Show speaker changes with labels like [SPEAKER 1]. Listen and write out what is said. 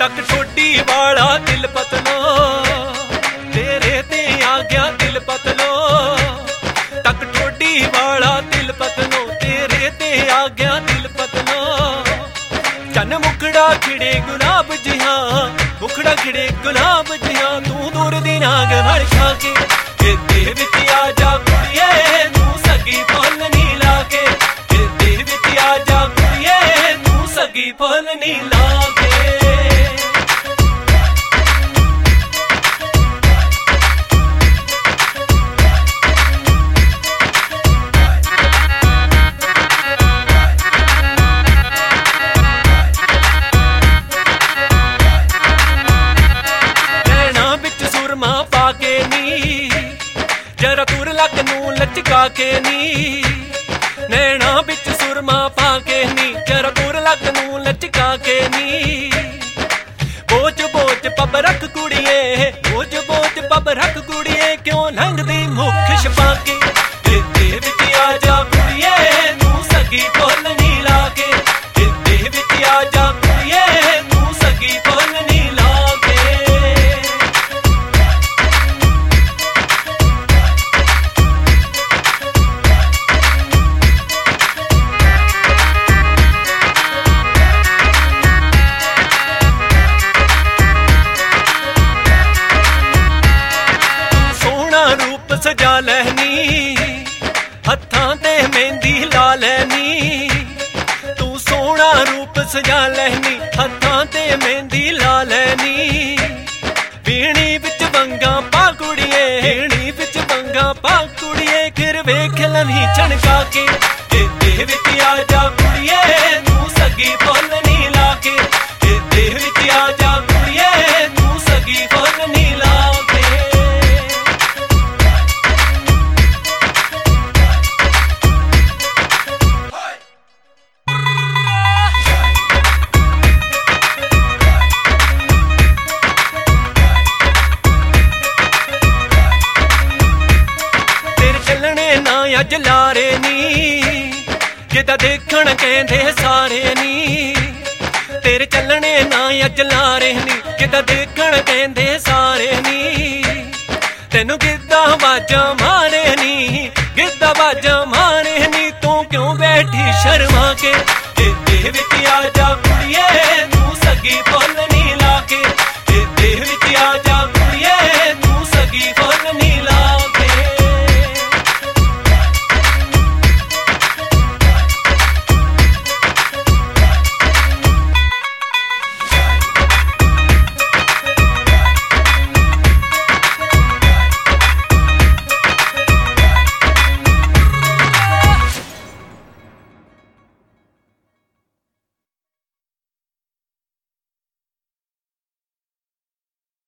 [SPEAKER 1] तक ठोडी वाला दिल पतलो तेरे ते आ गया दिल पतलो तक ठोडी वाला दिल पतलो तेरे ते आ गया दिल पतलो चन मुखड़ा खिड़े गुलाब जिहा मुखड़ा खिड़े गुलाब जिहा तू दूर दी नाग मर खा के दे विच आ जा कुड़िए तू सगी फुल नी लाके दे विच आ जा कुड़िए तू सगी फुल नी लाके जरा तुर लग नू लचका के नी नैना बिच सुरमा पाके नी जरा तुर लग नू लचका के नी बोझ बोझ पब रख कुड़िए बोझ बोझ पब रख कुड़िए क्यों लंघदी मुख छपा के दे विच आ जा कुड़िए तू सगी फुल नी लाके दे विच आ जा कुड़िए तू सगी फुल नी लाके सजा लैनी हत्थां ते मेहंदी ला लैनी तू सोहना रूप सजा लैनी हत्थां ते मेहंदी ला लैनी बीणी विच वंगा पा कुड़िए बीणी विच वंगा पा कुड़िए फिर वेख लवी छणका के दे विच आ जा कुड़िए तू सगी फुल नी लाके दे विच आ जा कुड़िए तू सगी फुल नी लाके अज लारे नी जिदा देखण कहंदे सारे नी तेरे चलने ना अज लारे नी जिदा देखण कहंदे सारे नी तेनू गिद्दा बाजा मारे नी गिद्दा बाजा मारे नी तू क्यों बैठी शर्मा के दे विच आ जा कुड़िए तू सगी फुल